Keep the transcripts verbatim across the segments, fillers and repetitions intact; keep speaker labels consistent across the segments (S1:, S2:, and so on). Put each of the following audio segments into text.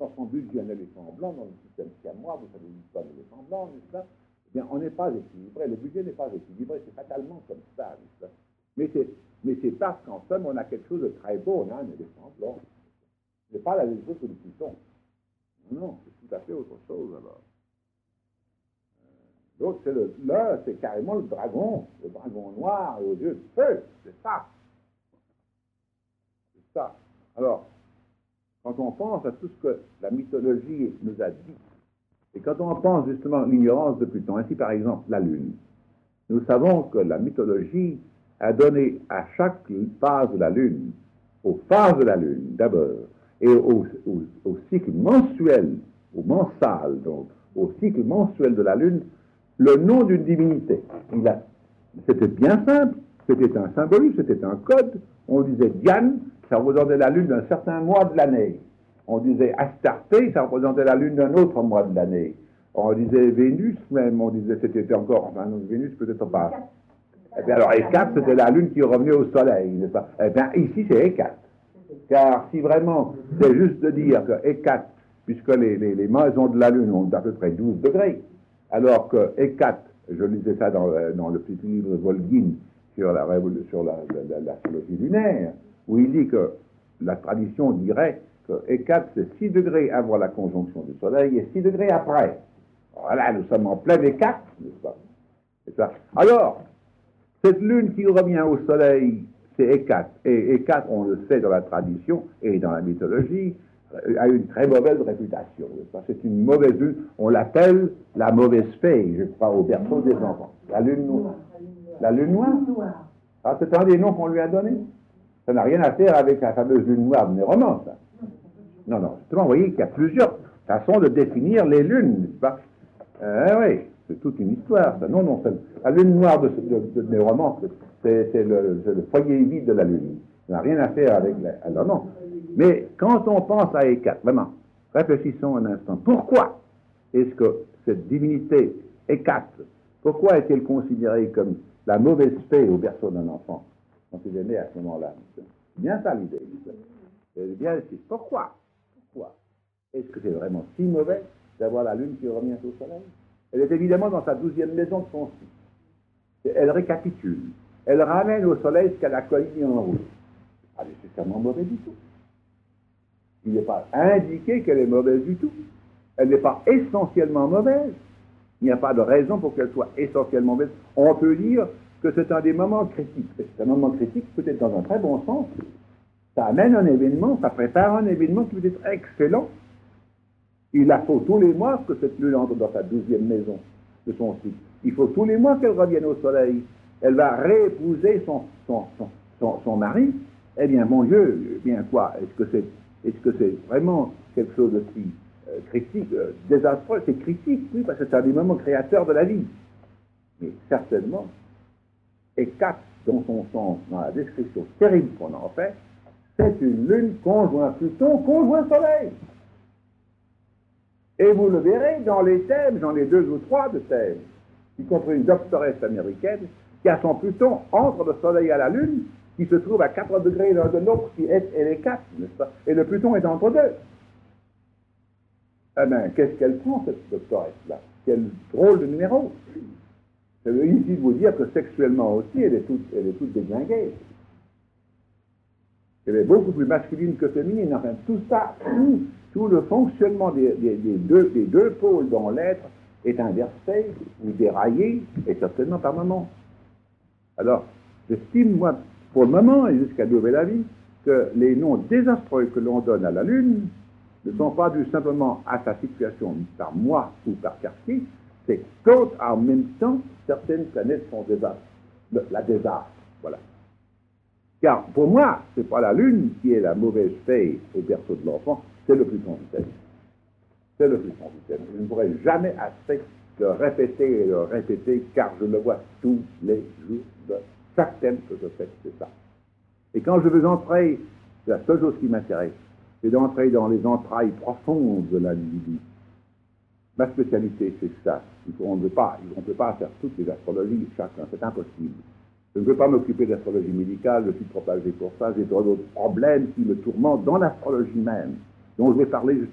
S1: dans son budget un éléphant blanc, dans le système siamois, vous savez l'histoire de l'éléphant blanc, n'est-ce pas? Eh bien, on n'est pas équilibré, le budget n'est pas équilibré, c'est fatalement comme ça, n'est-ce pas? Mais c'est, mais c'est parce qu'en somme, on a quelque chose de très beau, on a un éléphant blanc. Ce n'est pas la même chose que le python. Non, c'est tout à fait autre chose, alors. Donc, c'est le, là, c'est carrément le dragon, le dragon noir aux yeux de feu, c'est ça. C'est ça. Alors, quand on pense à tout ce que la mythologie nous a dit, et quand on pense justement à l'ignorance de Pluton, ainsi par exemple la Lune, nous savons que la mythologie a donné à chaque phase de la Lune, aux phases de la Lune d'abord, et au, au, au cycle mensuel, au mensal, donc, au cycle mensuel de la Lune, le nom d'une divinité. C'était bien simple, c'était un symbolisme, c'était un code. On disait Diane, ça représentait la lune d'un certain mois de l'année. On disait Astarté, ça représentait la lune d'un autre mois de l'année. On disait Vénus même, on disait c'était encore, enfin non, Vénus peut-être pas. Et bien alors Hécate, c'était la lune qui revenait au soleil, n'est-ce pas? Eh bien ici c'est Hécate. Car si vraiment c'est juste de dire que Hécate, puisque les, les, les maisons de la lune ont d'à peu près douze degrés, alors que Hécate, je lisais ça dans, dans le petit livre de Volgin sur la sur la, la, la, l'astrologie lunaire, où il dit que la tradition dirait que Hécate, c'est six degrés avant la conjonction du Soleil et six degrés après. Voilà, nous sommes en pleine Hécate, n'est-ce pas? C'est ça. Alors, cette lune qui revient au Soleil, c'est Hécate. Et Hécate, on le sait dans la tradition et dans la mythologie, a une très mauvaise réputation. C'est une mauvaise lune. On l'appelle la mauvaise fée, je crois, au berceau des enfants. La lune noire. La lune noire. Ah, c'est un des noms qu'on lui a donné. Ça n'a rien à faire avec la fameuse lune noire de mes romans, ça. Non, non. Justement, vous voyez qu'il y a plusieurs façons de définir les lunes, n'est-ce pas? Euh, oui, c'est toute une histoire, ça. Non, non, la lune noire de, de, de mes romans, c'est, c'est, le, c'est le foyer vide de la lune. Ça n'a rien à faire avec la... Alors, non. Mais quand on pense à Hécate, vraiment, réfléchissons un instant. Pourquoi est-ce que cette divinité Hécate, pourquoi est-elle considérée comme la mauvaise fée au berceau d'un enfant quand il est né à ce moment-là? C'est bien ça l'idée. C'est bien ici. Pourquoi Pourquoi est-ce que c'est vraiment si mauvais d'avoir la lune qui revient au soleil? Elle est évidemment dans sa douzième maison de son cycle. Elle récapitule. Elle ramène au soleil ce qu'elle a cueilli en route. Ah, c'est nécessairement mauvais du tout. Il n'est pas indiqué qu'elle est mauvaise du tout. Elle n'est pas essentiellement mauvaise. Il n'y a pas de raison pour qu'elle soit essentiellement mauvaise. On peut dire que c'est un des moments critiques. C'est un moment critique peut-être dans un très bon sens. Ça amène un événement, ça prépare un événement qui peut être excellent. Il la faut tous les mois que cette lune entre dans sa douzième maison de son cycle. Il faut tous les mois qu'elle revienne au soleil. Elle va réépouser son, son, son, son, son mari. Eh bien, mon Dieu, eh bien quoi? Est-ce que c'est Est-ce que c'est vraiment quelque chose de si euh, critique, euh, désastreux? C'est critique, oui, parce que c'est un des moments créateurs de la vie. Mais certainement, Hécate, dans son sens, dans la description terrible qu'on en fait, c'est une lune conjoint Pluton, conjoint Soleil. Et vous le verrez dans les thèmes, dans les deux ou trois de thèmes, y compris une doctoresse américaine qui a son Pluton entre le Soleil et la Lune, qui se trouve à quatre degrés l'un de l'autre, qui est Hécate, n'est-ce pas? Et le Pluton est entre deux. Eh bien, qu'est-ce qu'elle prend, cette doctoresse-là? Quel drôle de numéro! Je veux ici vous dire que sexuellement aussi, elle est toute, elle est toute déglinguée. Elle est beaucoup plus masculine que féminine. Enfin, tout ça, tout, tout le fonctionnement des, des, des, deux, des deux pôles dans l'être est inversé ou déraillé, et certainement par moments. Alors, j'estime, moi, pour le moment, et jusqu'à nouvel avis, que les noms désastreux que l'on donne à la Lune ne sont pas dus simplement à sa situation par mois ou par quartier, c'est qu'en même temps, certaines planètes sont désastres. La désastre, voilà. Car pour moi, ce n'est pas la Lune qui est la mauvaise fée au berceau de l'enfant, c'est le Pluton du thème. C'est le Pluton du thème. Je ne pourrais jamais assez le répéter et le répéter, car je le vois tous les jours de chaque thème que je fais, c'est ça. Et quand je veux entrer, la seule chose qui m'intéresse, c'est d'entrer dans les entrailles profondes de l'individu. Ma spécialité, c'est ça. On ne peut pas, on ne peut pas faire toutes les astrologies, chacun, c'est impossible. Je ne veux pas m'occuper d'astrologie médicale, je suis trop âgé pour ça, j'ai d'autres problèmes qui me tourmentent dans l'astrologie même, dont je vais parler justement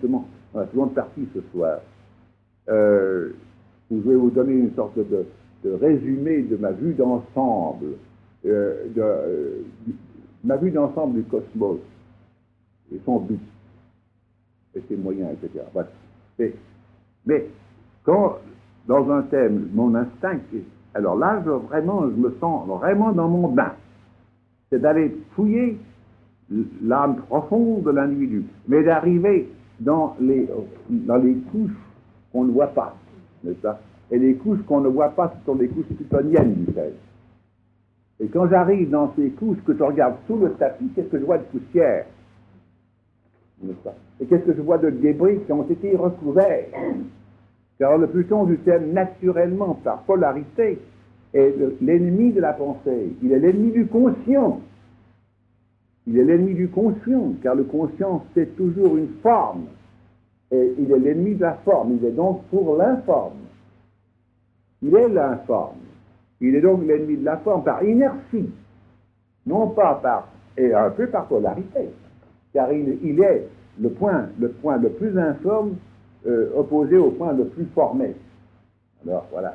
S1: dans la seconde partie ce soir, euh, où je vais vous donner une sorte de, de résumé de ma vue d'ensemble, euh, de, euh, ma vue d'ensemble du cosmos, et son but, et ses moyens, et cetera. Voilà. Et, mais quand, dans un thème, mon instinct, alors là, je, vraiment, je me sens vraiment dans mon bain. C'est d'aller fouiller l'âme profonde de l'individu, mais d'arriver dans les, dans les couches qu'on ne voit pas, n'est-ce pas? Et les couches qu'on ne voit pas, ce sont les couches plutoniennes du ciel. Et quand j'arrive dans ces couches, que je regarde sous le tapis, qu'est-ce que je vois de poussière, n'est-ce pas? Et qu'est-ce que je vois de débris qui ont été recouverts? Car le Pluton du thème, naturellement, par polarité, est l'ennemi de la pensée. Il est l'ennemi du conscient. Il est l'ennemi du conscient, car le conscient, c'est toujours une forme. Et il est l'ennemi de la forme. Il est donc pour l'informe. Il est l'informe. Il est donc l'ennemi de la forme par inertie. Non pas par, et un peu par polarité. Car il, il est le point, le point le plus informe euh, opposé au point le plus formé. Alors, voilà.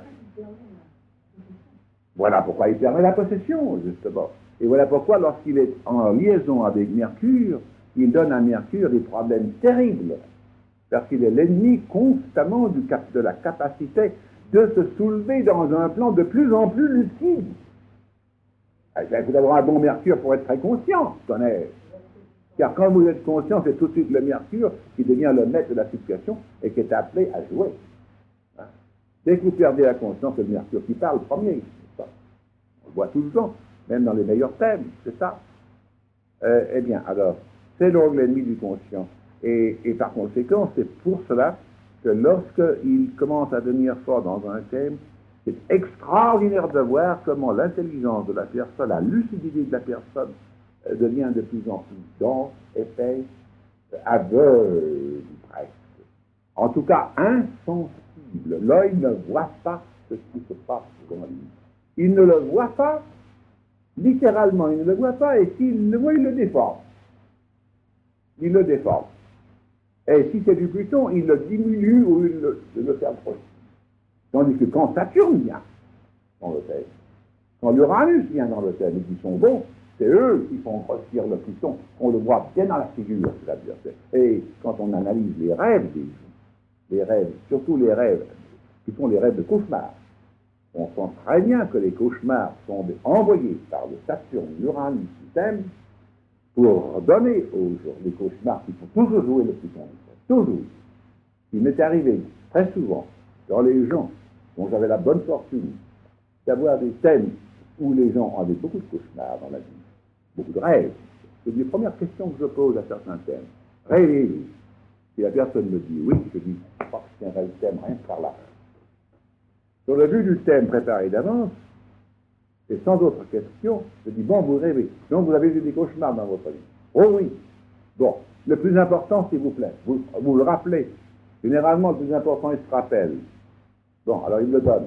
S1: Voilà pourquoi il permet la possession, justement. Et voilà pourquoi, lorsqu'il est en liaison avec Mercure, il donne à Mercure des problèmes terribles, parce qu'il est l'ennemi constamment du cap- de la capacité de se soulever dans un plan de plus en plus lucide. Il faut avoir un bon Mercure pour être très conscient, je connais. Car quand vous êtes conscient, c'est tout de suite le Mercure qui devient le maître de la situation et qui est appelé à jouer. Hein? Dès que vous perdez la conscience, c'est le Mercure qui parle premier. On le voit tout le temps, même dans les meilleurs thèmes, c'est ça. Euh, eh bien, alors, c'est donc l'ennemi du conscient. Et, et par conséquent, c'est pour cela que lorsqu'il commence à devenir fort dans un thème, c'est extraordinaire de voir comment l'intelligence de la personne, la lucidité de la personne, euh, devient de plus en plus dense, épaisse, aveugle presque. En tout cas, insensible. L'œil ne voit pas ce qui se passe dans lui. Il ne le voit pas, littéralement, il ne le voit pas, et s'il le voit, il le déforme. Il le déforme. Et si c'est du Pluton, il le diminue ou il le, il le fait approcher. Tandis que quand Saturne vient dans le thème, quand l'Uranus vient dans le thème, et qui sont bons, c'est eux qui font grossir le Pluton. On le voit bien dans la figure, c'est-à-dire. Et quand on analyse les rêves des gens, les rêves, surtout les rêves, qui sont les rêves de cauchemar, on sent très bien que les cauchemars sont envoyés par le Saturne, l'Uranus, système, pour donner aux gens les cauchemars qui font toujours jouer le Pluton. Toujours. Il m'est arrivé très souvent, dans les gens dont j'avais la bonne fortune d'avoir des thèmes où les gens avaient beaucoup de cauchemars dans la vie, beaucoup de rêves. C'est les premières questions que je pose à certains thèmes. Rêvez-vous? Si la personne me dit oui, je dis, je crois que c'est un vrai thème, rien que par là. Sur le but du thème préparé d'avance, et sans autre question, je dis, bon, vous rêvez. Donc, vous avez eu des cauchemars dans votre vie. Oh oui. Bon, le plus important, s'il vous plaît, vous, vous le rappelez. Généralement, le plus important, il se rappelle. Bon, alors il me le donne.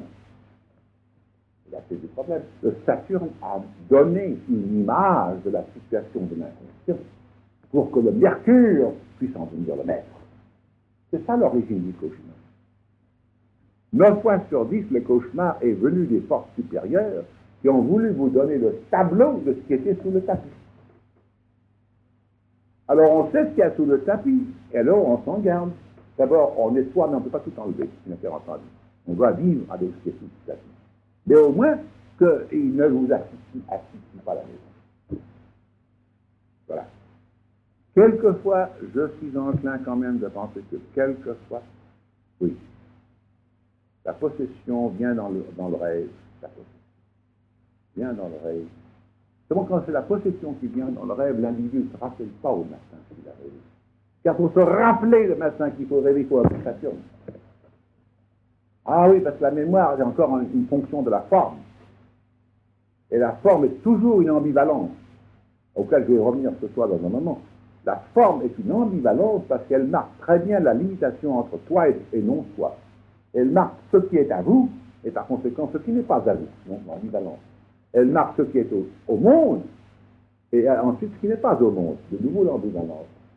S1: Là, c'est du problème. Le Saturne a donné une image de la situation de l'inconscient pour que le Mercure puisse en devenir le maître. C'est ça l'origine du cauchemar. Neuf fois sur dix, le cauchemar est venu des forces supérieures qui ont voulu vous donner le tableau de ce qui était sous le tapis. Alors on sait ce qu'il y a sous le tapis, et alors on s'en garde. D'abord, on est soi, mais on ne peut pas tout enlever, bien entendu. On doit vivre avec ce qui est sous le tapis. Mais au moins, qu'il ne vous asphyxie pas la maison. Voilà. Quelquefois, je suis enclin quand même de penser que quelquefois, oui, la possession vient dans le, dans le rêve. La possession vient dans le rêve. Seulement quand c'est la possession qui vient dans le rêve, l'individu ne se rappelle pas au matin qu'il a rêvé. Car pour se rappeler le matin qu'il faut rêver, il faut avoir Saturne. Ah oui, parce que la mémoire est encore une fonction de la forme. Et la forme est toujours une ambivalence, auquel je vais revenir ce soir dans un moment. La forme est une ambivalence parce qu'elle marque très bien la limitation entre toi et, et non toi. Elle marque ce qui est à vous, et par conséquent ce qui n'est pas à vous, donc l'ambivalence. Elle marque ce qui est au, au monde, et ensuite ce qui n'est pas au monde, de nouveau l'ambivalence.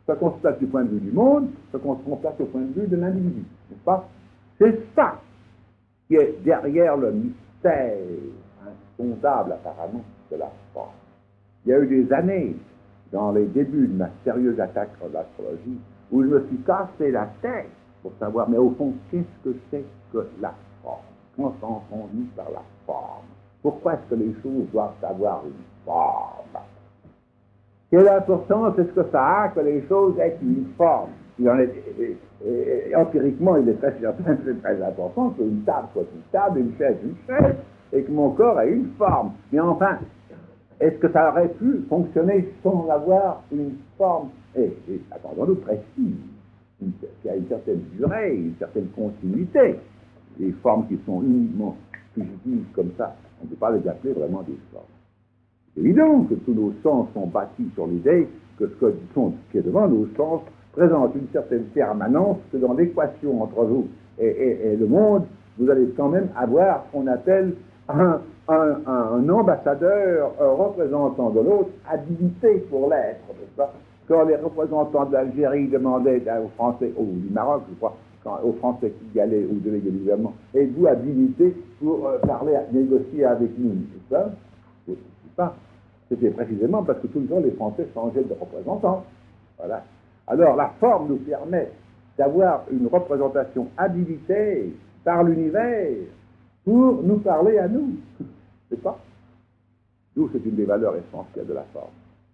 S1: ce qu'on se place du point de vue du monde, ce qu'on se place au point de vue de l'individu, n'est-ce pas? C'est ça qui est derrière le mystère insondable, apparemment, de la forme. Il y a eu des années, dans les débuts de ma sérieuse attaque de l'astrologie, où je me suis cassé la tête pour savoir, mais au fond, qu'est-ce que c'est que la forme? Qu'entendons-nous par la forme? Pourquoi est-ce que les choses doivent avoir une forme? Quelle importance est-ce que ça a que les choses aient une forme? Il en est, et, et, et, empiriquement, il est très certain que c'est très important qu'une table soit une table, une chaise une chaise, et que mon corps ait une forme. Mais enfin, est-ce que ça aurait pu fonctionner sans avoir une forme, et, et attendons-nous, précise, une, qui a une certaine durée, une certaine continuité? Les formes qui sont uniquement fugitives comme ça, on ne peut pas les appeler vraiment des formes. C'est évident que tous nos sens sont bâtis sur l'idée que ce, que sont, ce qui est devant nos sens présente une certaine permanence, que dans l'équation entre vous et, et, et le monde, vous allez quand même avoir ce qu'on appelle un, un, un, un ambassadeur, un représentant de l'autre, habilité pour l'être, n'est-ce pas? Quand les représentants de l'Algérie demandaient aux Français, ou du Maroc, je crois, quand, aux Français qui y allaient, ou délégués du gouvernement, êtes-vous habilité pour euh, parler, négocier avec nous, n'est-ce pas? Je ne sais pas. C'était précisément parce que tout le temps, les Français changeaient de représentants. Voilà. Alors, la forme nous permet d'avoir une représentation habilitée par l'univers pour nous parler à nous. C'est pas? D'où c'est une des valeurs essentielles de la forme.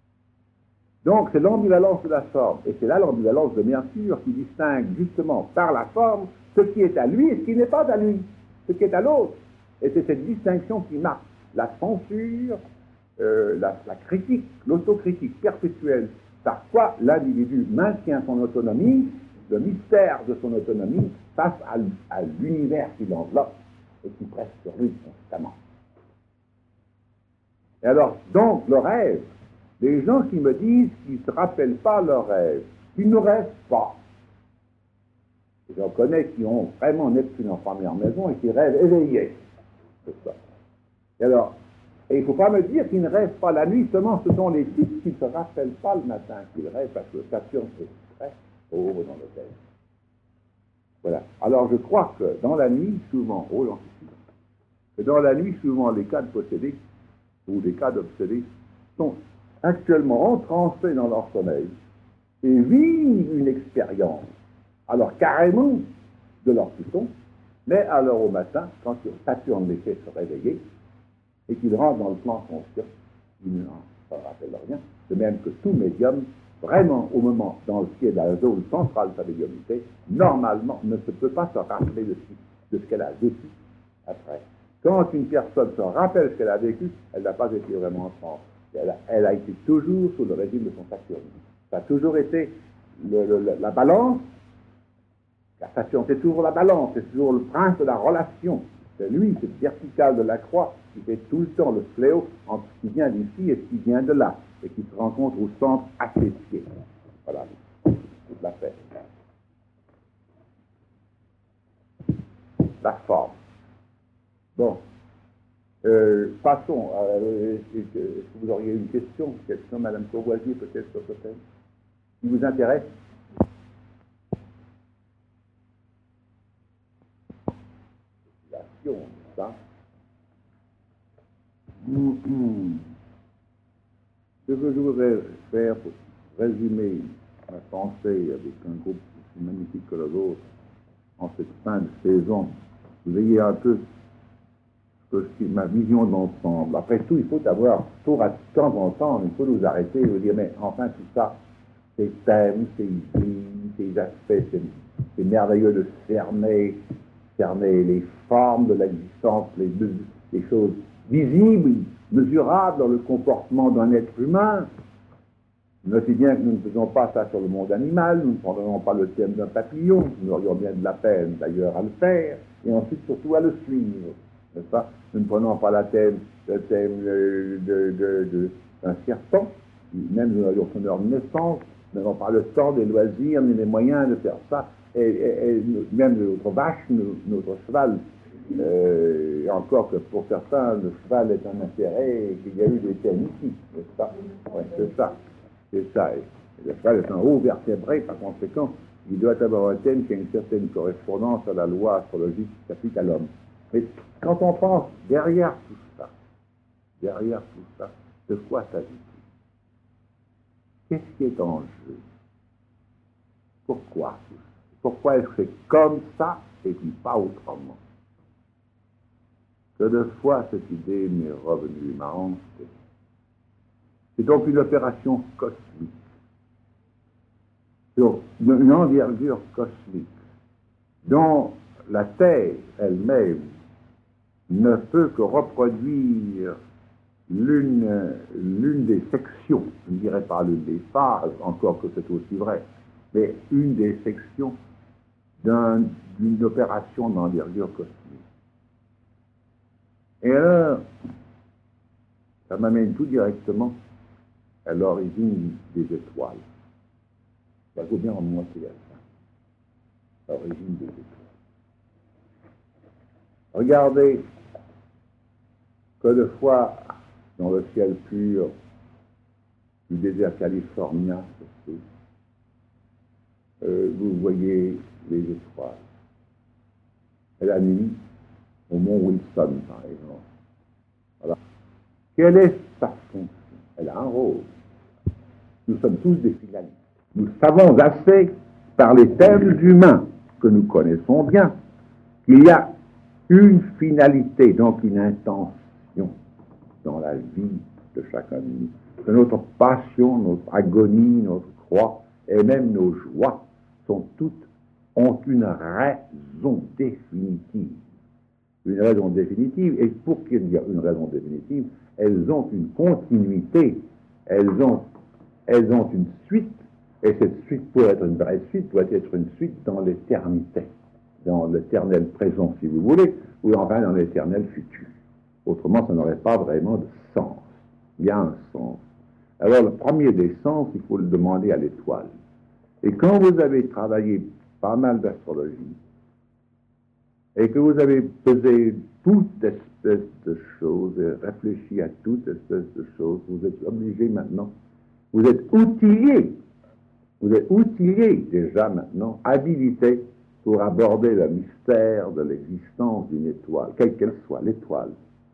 S1: Donc, c'est l'ambivalence de la forme, et c'est là l'ambivalence de Mercure qui distingue justement par la forme ce qui est à lui et ce qui n'est pas à lui, ce qui est à l'autre. Et c'est cette distinction qui marque la censure, euh, la, la critique, l'autocritique perpétuelle, par quoi l'individu maintient son autonomie, le mystère de son autonomie, face à, à l'univers qui l'enveloppe et qui presse sur lui constamment. Et alors, donc, le rêve, les gens qui me disent qu'ils ne se rappellent pas leur rêve, qu'ils ne rêvent pas. J'en connais qui ont vraiment Neptune en première maison et qui rêvent éveillés. C'est ça. Et alors, et il ne faut pas me dire qu'ils ne rêvent pas la nuit, seulement ce sont les types qui ne se rappellent pas le matin qu'ils rêvent parce que Saturne est très haut dans le ciel. Voilà. Alors je crois que dans la nuit, souvent, oh non, que dans la nuit, souvent, les cas de possédés ou les cas d'obsédés sont actuellement entrancés dans leur sommeil et vivent une expérience, alors carrément de leur Pluton, mais alors au matin, quand Saturne les fait se réveiller et qu'ils rentrent dans le plan conscient, ils ne se rappellent rien, de même que tout médium, vraiment au moment dans ce qui est la zone centrale de sa médiumnité, normalement ne se peut pas se rappeler de ce, de ce qu'elle a vécu après. Quand une personne se rappelle ce qu'elle a vécu, elle n'a pas été vraiment en transe. Elle a, elle a été toujours sous le régime de son Saturne. Ça a toujours été le, le, la balance. La Saturne, c'est toujours la balance, c'est toujours le prince de la relation. C'est lui, cette verticale de la croix, qui fait tout le temps le fléau entre ce qui vient d'ici et ce qui vient de là, et qui se rencontre au centre associé. Voilà, toute la paix. La forme. Bon. Euh, passons. Euh, Est-ce que vous auriez une question? Question, Madame Courvoisier, peut-être, sur ce thème, qui vous intéresse? Ça. Ce que je voudrais faire pour résumer ma pensée avec un groupe aussi magnifique que le vôtre en cette fin de saison, vous ayez un peu que ma vision d'ensemble. Après tout, il faut avoir, pour à temps en temps, il faut nous arrêter et vous dire, mais enfin tout ça, ces thèmes, ces idées, ces aspects, c'est merveilleux de cerner, cerner les formes de l'existence, les, les choses visibles, mesurables dans le comportement d'un être humain. Notez bien que nous ne faisons pas ça sur le monde animal, nous ne prendrons pas le thème d'un papillon, nous aurions bien de la peine d'ailleurs à le faire, et ensuite surtout à le suivre. N'est-ce pas? Nous ne prenons pas la thème, le thème de, de, de, de, d'un serpent, même nous aurions son heure de naissance, nous n'avons pas le temps, des loisirs, ni les moyens de faire ça, et, et, et même notre vache, notre cheval, euh, et encore que pour certains, le cheval est un intérêt, et qu'il y a eu des thèmes ici, n'est-ce pas? Oui, c'est ça, c'est ça. Le cheval est un haut vertébré, par conséquent, il doit avoir un thème qui a une certaine correspondance à la loi astrologique qui s'applique à l'homme. Mais quand on pense derrière tout ça, derrière tout ça, de quoi s'agit-il? Qu'est-ce qui est en jeu? Pourquoi tout ça? Pourquoi est-ce que c'est comme ça et puis pas autrement? Que de fois cette idée m'est revenue, m'a hanté. C'est donc une opération cosmique, sur une envergure cosmique, dont la Terre elle-même ne peut que reproduire l'une, l'une des sections, je ne dirais pas l'une des phases, encore que c'est aussi vrai, mais une des sections d'un, d'une opération d'envergure cosmique. Et alors, ça m'amène tout directement à l'origine des étoiles. Ça vaut bien en moitié à ça. L'origine des étoiles. Regardez que de fois, dans le ciel pur du désert californien, euh, vous voyez les étoiles. Et la nuit, au mont Wilson, par exemple. Voilà. Quelle est sa fonction? Elle a un rôle. Nous sommes tous des finalistes. Nous savons assez, par les termes humains que nous connaissons bien, qu'il y a une finalité, donc une intention dans la vie de chacun de nous. Que notre passion, notre agonie, notre croix et même nos joies sont toutes, ont une raison définitive. Une raison définitive, et pour qu'il y ait une raison définitive, elles ont une continuité, elles ont, elles ont une suite, et cette suite, pour être une vraie suite, doit être une suite dans l'éternité, dans l'éternel présent, si vous voulez, ou enfin dans l'éternel futur. Autrement, ça n'aurait pas vraiment de sens. Il y a un sens. Alors, le premier des sens, il faut le demander à l'étoile. Et quand vous avez travaillé pas mal d'astrologie, et que vous avez pesé toute espèce de choses, et réfléchi à toute espèce de choses, vous êtes obligé maintenant, vous êtes outillé, vous êtes outillé déjà maintenant, habilité pour aborder le mystère de l'existence d'une étoile, quelle qu'elle soit, l'étoile.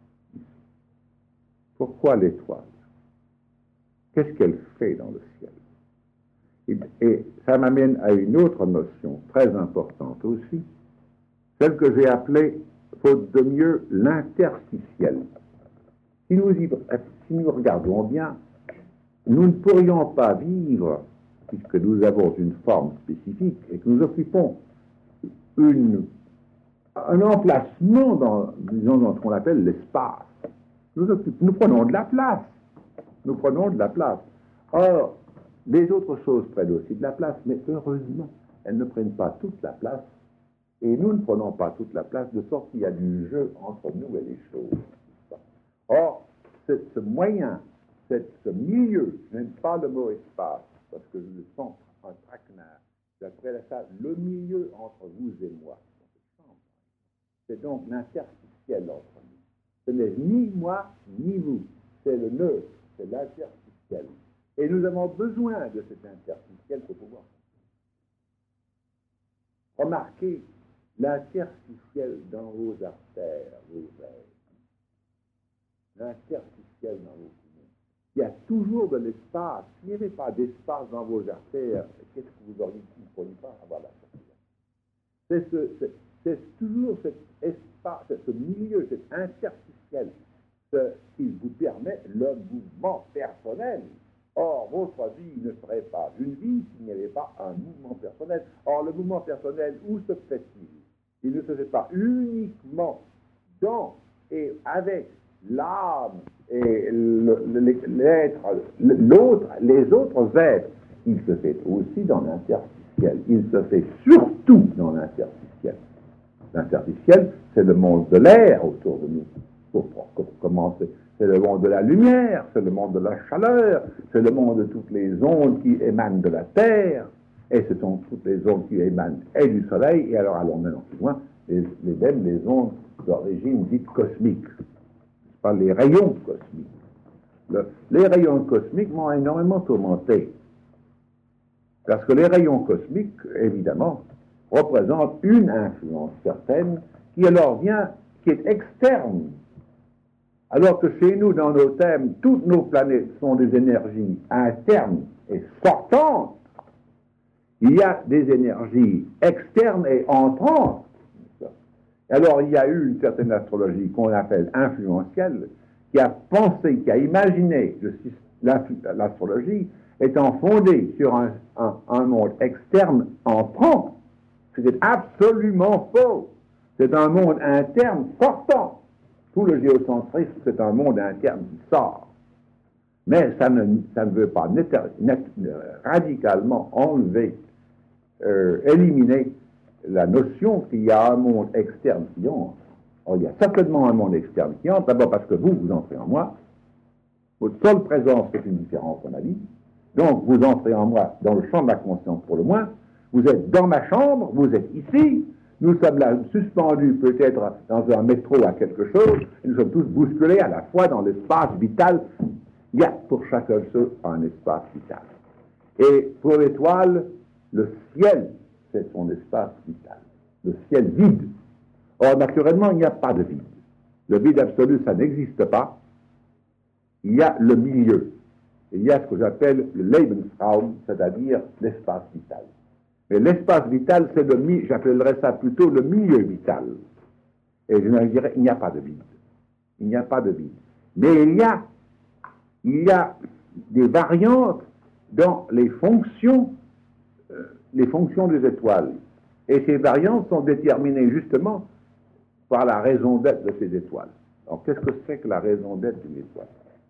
S1: Pourquoi l'étoile? Qu'est-ce qu'elle fait dans le ciel? Et, et ça m'amène à une autre notion très importante aussi, celle que j'ai appelée, faute de mieux, l'interstitiel. Si nous, y, si nous regardons bien, nous ne pourrions pas vivre, puisque nous avons une forme spécifique et que nous occupons une, un emplacement dans, disons, dans ce qu'on appelle l'espace. Nous, nous prenons de la place. Nous prenons de la place. Or, les autres choses prennent aussi de la place, mais heureusement, elles ne prennent pas toute la place. Et nous ne prenons pas toute la place, de sorte qu'il y a du jeu entre nous et les choses. Or, ce moyen, cette, ce milieu, je n'aime pas le mot espace, parce que je le sens un traquenard. J'appelle ça le milieu entre vous et moi. C'est donc l'interstitiel entre nous. Ce n'est ni moi, ni vous. C'est le neutre, c'est l'interstitiel. Et nous avons besoin de cet interstitiel pour pouvoir. Remarquez l'interstitiel dans vos artères, vos veines. L'interstitiel dans vos poumons. Il y a toujours de l'espace. S'il n'y avait pas d'espace dans vos artères, qu'est-ce que vous auriez dit? Vous ne pourriez pas avoir la circulation. C'est, ce, c'est, c'est toujours cet espace, ce milieu, cet interstitiel, ce qui vous permet le mouvement personnel. Or, votre vie ne serait pas une vie s'il n'y avait pas un mouvement personnel. Or, le mouvement personnel, où se fait-il? Il ne se fait pas uniquement dans et avec l'âme et le, le, l'être, l'autre, les autres êtres. Il se fait aussi dans l'interstitiel. Il se fait surtout dans l'interstitiel. L'interstitiel, c'est le monde de l'air autour de nous. Pour, pour commencer. C'est le monde de la lumière, c'est le monde de la chaleur, c'est le monde de toutes les ondes qui émanent de la Terre, et ce sont toutes les ondes qui émanent et du Soleil, et alors allons maintenant plus loin, les, les, même les ondes d'origine dite cosmique, pas les rayons cosmiques. Le, les rayons cosmiques m'ont énormément tourmenté. Parce que les rayons cosmiques, évidemment, représentent une influence certaine qui alors vient, qui est externe. Alors que chez nous, dans nos thèmes, toutes nos planètes sont des énergies internes et sortantes, il y a des énergies externes et entrantes. Alors il y a eu une certaine astrologie qu'on appelle influentielle, qui a pensé, qui a imaginé l'astrologie étant fondée sur un, un, un monde externe entrant. C'est absolument faux. C'est un monde interne sortant. Tout le géocentrisme, c'est un monde interne qui sort. Mais ça ne, ça ne veut pas net, net, radicalement enlever, euh, éliminer la notion qu'il y a un monde externe qui entre. Or, il y a certainement un monde externe qui entre, d'abord parce que vous, vous entrez en moi. Votre seule présence est une différence dans la vie. Donc, vous entrez en moi dans le champ de la conscience pour le moins. Vous êtes dans ma chambre, vous êtes ici. Nous sommes là suspendus peut-être dans un métro à quelque chose. Et nous sommes tous bousculés à la fois dans l'espace vital. Il y a pour chacun de ceux un espace vital. Et pour l'étoile, le ciel, c'est son espace vital. Le ciel vide. Or, naturellement, il n'y a pas de vide. Le vide absolu, ça n'existe pas. Il y a le milieu. Il y a ce que j'appelle le Lebensraum, c'est-à-dire l'espace vital. Mais l'espace vital, c'est le, j'appellerais ça plutôt le milieu vital. Et je dirais, il n'y a pas de vide. Il n'y a pas de vide. Mais il y a, il y a des variantes dans les fonctions, euh, les fonctions des étoiles. Et ces variantes sont déterminées justement par la raison d'être de ces étoiles. Alors, qu'est-ce que c'est que la raison d'être d'une étoile?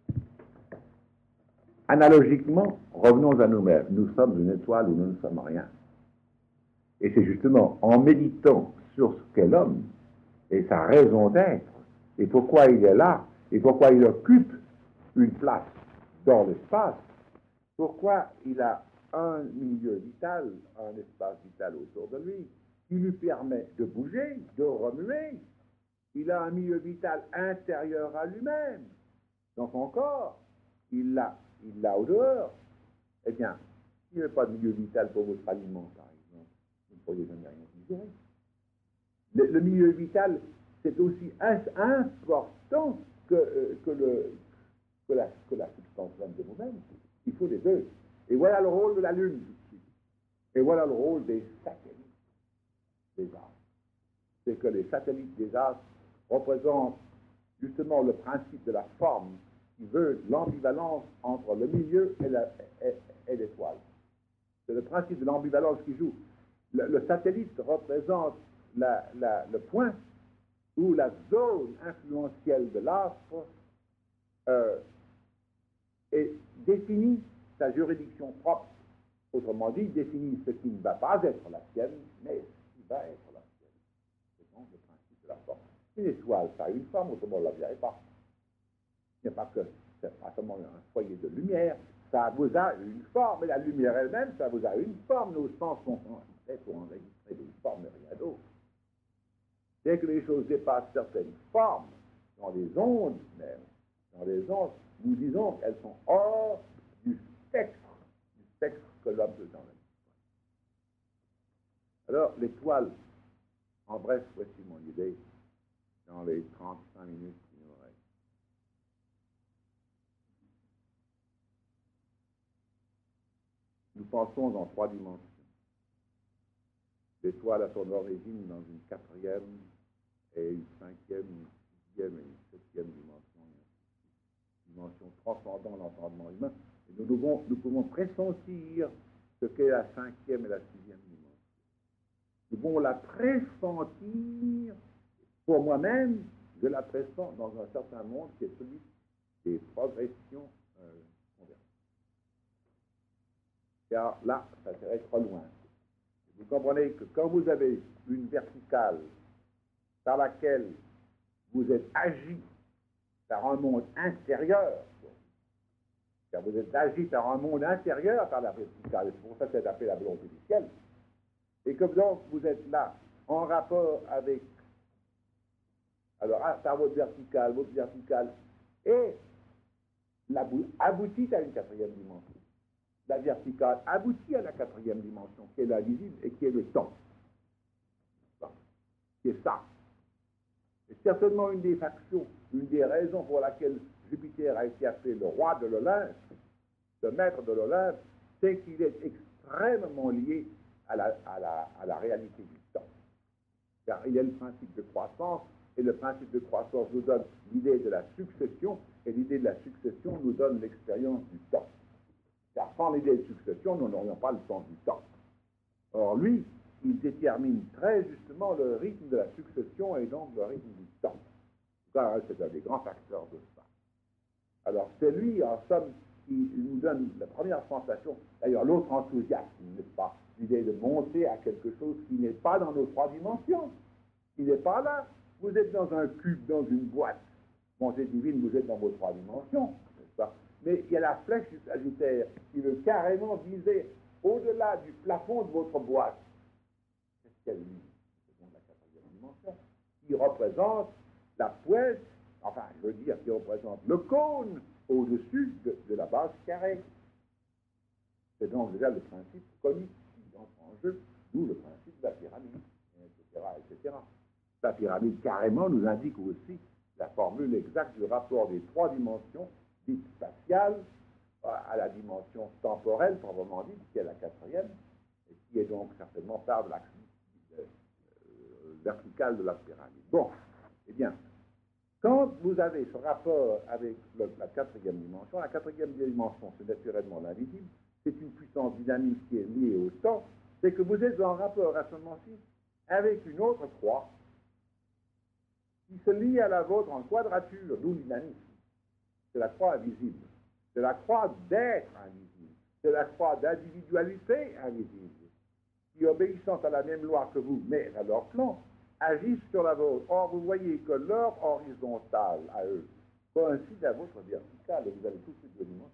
S1: Analogiquement, revenons à nous-mêmes. Nous sommes une étoile ou nous ne sommes rien. Et c'est justement en méditant sur ce qu'est l'homme et sa raison d'être, et pourquoi il est là, et pourquoi il occupe une place dans l'espace, pourquoi il a un milieu vital, un espace vital autour de lui, qui lui permet de bouger, de remuer. Il a un milieu vital intérieur à lui-même, dans son corps. Il l'a, il l'a au dehors. Eh bien, s'il n'y avait pas de milieu vital pour votre aliment, par exemple, vous ne pourriez jamais rien digérer. Le, le milieu vital, c'est aussi important que, euh, que, le, que, la, que la substance même de vous-même. Il faut les deux. Et voilà le rôle de la Lune. Et voilà le rôle des satellites des astres. C'est que les satellites des astres représentent justement le principe de la forme qui veut l'ambivalence entre le milieu et, la, et, et l'étoile. C'est le principe de l'ambivalence qui joue. Le, le satellite représente la, la, le point où la zone influentielle de l'astre euh, est définie sa juridiction propre. Autrement dit, définit ce qui ne va pas être la sienne, mais ce qui va être la sienne. C'est donc le principe de la forme. Une étoile, ça a une forme, autrement on ne la verrait pas. Il n'y a pas que c'est pas seulement un foyer de lumière, ça vous a une forme, et la lumière elle-même, ça vous a une forme. Nos sens sont faits pour enregistrer des formes et rien d'autre. Dès que les choses dépassent certaines formes, dans les ondes même, dans les ondes, nous disons qu'elles sont hors du spectre, du spectre que l'homme peut dans la vie. Alors, l'étoile, en bref, voici mon idée, dans les trente-cinq minutes qui nous restent. Nous pensons dans trois dimensions. L'étoile a son origine dans une quatrième et une cinquième, une sixième et une septième dimension. Une dimension transcendant l'entendement humain. Et nous, devons, nous pouvons pressentir ce qu'est la cinquième et la sixième dimension. Nous pouvons la pressentir, pour moi-même, je la pressens dans un certain monde qui est celui des progressions euh, convergentes. Car là, ça serait trop loin. Vous comprenez que quand vous avez une verticale par laquelle vous êtes agi par un monde intérieur, car vous êtes agi par un monde intérieur par la verticale, c'est pour ça que c'est appelé la volonté du ciel, et que donc vous êtes là en rapport avec, alors par votre verticale, votre verticale, et aboutit à une quatrième dimension. la verticale, aboutit à la quatrième dimension, qui est la visible et qui est le temps. Qui est ça. C'est certainement une des factions, une des raisons pour laquelle Jupiter a été appelé le roi de l'Olympe, le maître de l'Olympe, c'est qu'il est extrêmement lié à la, à, la, à la réalité du temps. Car il y a le principe de croissance, et le principe de croissance nous donne l'idée de la succession, et l'idée de la succession nous donne l'expérience du temps. Car sans l'idée de succession, nous n'aurions pas le sens du temps. Or, lui, il détermine très justement le rythme de la succession et donc le rythme du temps. Ça, c'est un des grands facteurs de ça. Alors, c'est lui, en somme, qui nous donne la première sensation, d'ailleurs l'autre enthousiasme, n'est-ce pas? L'idée de monter à quelque chose qui n'est pas dans nos trois dimensions, qui n'est pas là. Vous êtes dans un cube, dans une boîte. Montée divine, vous êtes dans vos trois dimensions, n'est-ce pas? Mais il y a la flèche du Sagittaire qui veut carrément viser au-delà du plafond de votre boîte. Qu'est-ce qu'elle dit? C'est la quatrième dimension, qui représente la pointe, enfin, je veux dire, qui représente le cône au-dessus de, de la base carrée. C'est donc déjà le principe conique qui entre en jeu, d'où le principe de la pyramide, et cetera, et cetera. La pyramide, carrément, nous indique aussi la formule exacte du rapport des trois dimensions, dites spatiales, à la dimension temporelle, proprement dite, qui est la quatrième, et qui est donc certainement par l'axe euh, vertical de la pyramide. Bon, eh bien, quand vous avez ce rapport avec le, la quatrième dimension, la quatrième dimension, c'est naturellement l'invisible, c'est une puissance dynamique qui est liée au temps, c'est que vous êtes en rapport à ce moment-ci avec une autre croix qui se lie à la vôtre en quadrature, d'où l'inanisme. C'est la croix invisible. C'est la croix d'être invisible. C'est la croix d'individualité invisible, qui, obéissant à la même loi que vous, mais à leur plan, agissent sur la vôtre. Or, vous voyez que leur horizontale à eux coïncide à votre verticale, et vous avez tout de suite deux dimensions.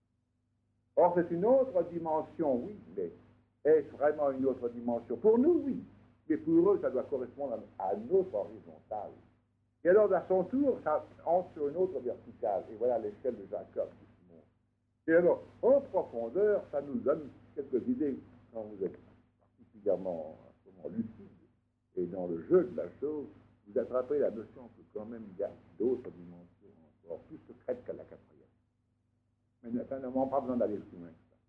S1: Or, c'est une autre dimension, oui, mais est-ce vraiment une autre dimension? Pour nous, oui, mais pour eux, ça doit correspondre à notre horizontale. Et alors, à son tour, ça entre sur une autre verticale, et voilà l'échelle de Jacob qui se montre. Et alors, en profondeur, ça nous donne quelques idées, quand vous êtes particulièrement lucide, et dans le jeu de la chose, vous attrapez la notion que quand même il y a d'autres dimensions encore plus secrètes qu'à la quatrième. Mais nous n'avons pas besoin d'aller plus loin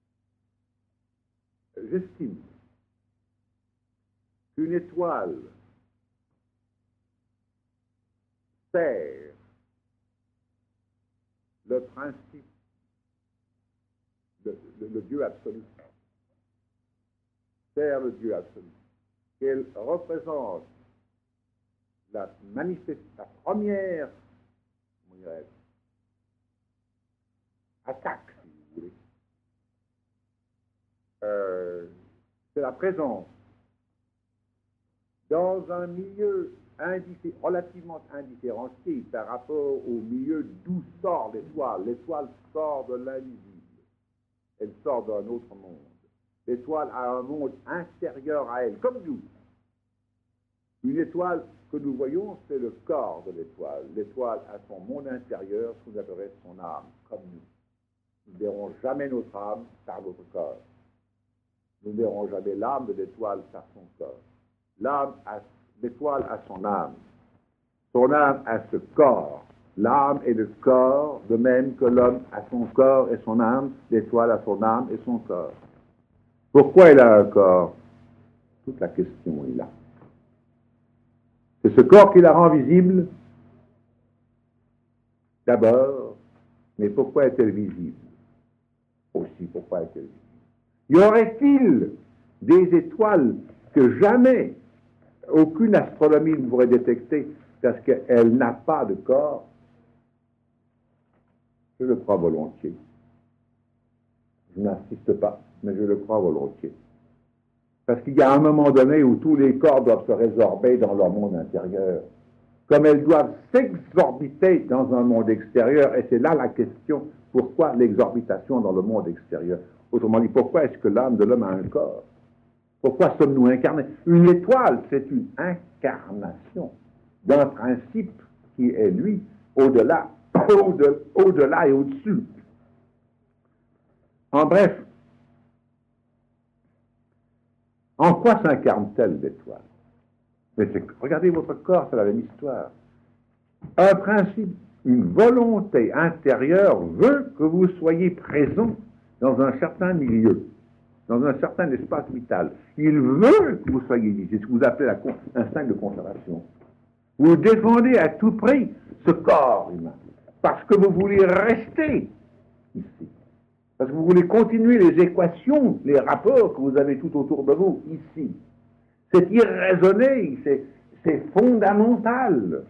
S1: que ça. J'estime qu'une étoile sert le principe, de, le, le Dieu absolu, sert le Dieu absolu, qu'elle représente la, la première attaque, si vous voulez. Euh, c'est la présence dans un milieu Indiffé, relativement indifférencié par rapport au milieu d'où sort l'étoile. L'étoile sort de l'invisible. Elle sort d'un autre monde. L'étoile a un monde intérieur à elle, comme nous. Une étoile que nous voyons, c'est le corps de l'étoile. L'étoile a son monde intérieur, ce qu'on appellerait son âme, comme nous. Nous ne verrons jamais notre âme par notre corps. Nous ne verrons jamais l'âme de l'étoile par son corps. L'âme a L'étoile a son âme. Son âme a ce corps. L'âme et le corps, de même que l'homme a son corps et son âme, l'étoile a son âme et son corps. Pourquoi elle a un corps? Toute la question est là. C'est ce corps qui la rend visible, d'abord, mais pourquoi est-elle visible? Aussi, pourquoi est-elle visible? Y aurait-il des étoiles que jamais aucune astronomie ne pourrait détecter parce qu'elle n'a pas de corps? Je le crois volontiers. Je n'insiste pas, mais je le crois volontiers. Parce qu'il y a un moment donné où tous les corps doivent se résorber dans leur monde intérieur, comme elles doivent s'exorbiter dans un monde extérieur, et c'est là la question, pourquoi l'exorbitation dans le monde extérieur? Autrement dit, pourquoi est-ce que l'âme de l'homme a un corps? Pourquoi sommes-nous incarnés? Une étoile, c'est une incarnation d'un principe qui est, lui, au-delà, au-delà et au-dessus. En bref, En quoi s'incarne-t-elle l'étoile? Mais regardez votre corps, c'est la même histoire. Un principe, une volonté intérieure veut que vous soyez présent dans un certain milieu, dans un certain espace vital. Il veut que vous soyez ici. C'est ce que vous appelez l'instinct de conservation. Vous défendez à tout prix ce corps humain, parce que vous voulez rester ici. Parce que vous voulez continuer les équations, les rapports que vous avez tout autour de vous, ici. C'est irraisonné, c'est fondamental.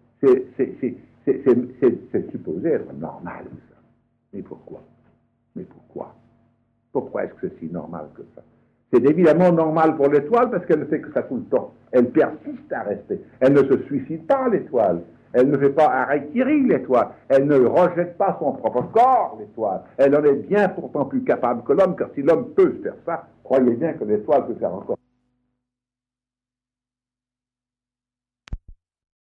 S1: C'est supposé être normal, ça. Mais pourquoi? Mais pourquoi? Pourquoi est-ce que c'est si normal que ça? C'est évidemment normal pour l'étoile parce qu'elle ne fait que ça tout le temps. Elle persiste à rester. Elle ne se suicide pas, l'étoile. Elle ne fait pas harakiri, l'étoile. Elle ne rejette pas son propre corps, l'étoile. Elle en est bien pourtant plus capable que l'homme, car si l'homme peut faire ça, croyez bien que l'étoile peut faire encore.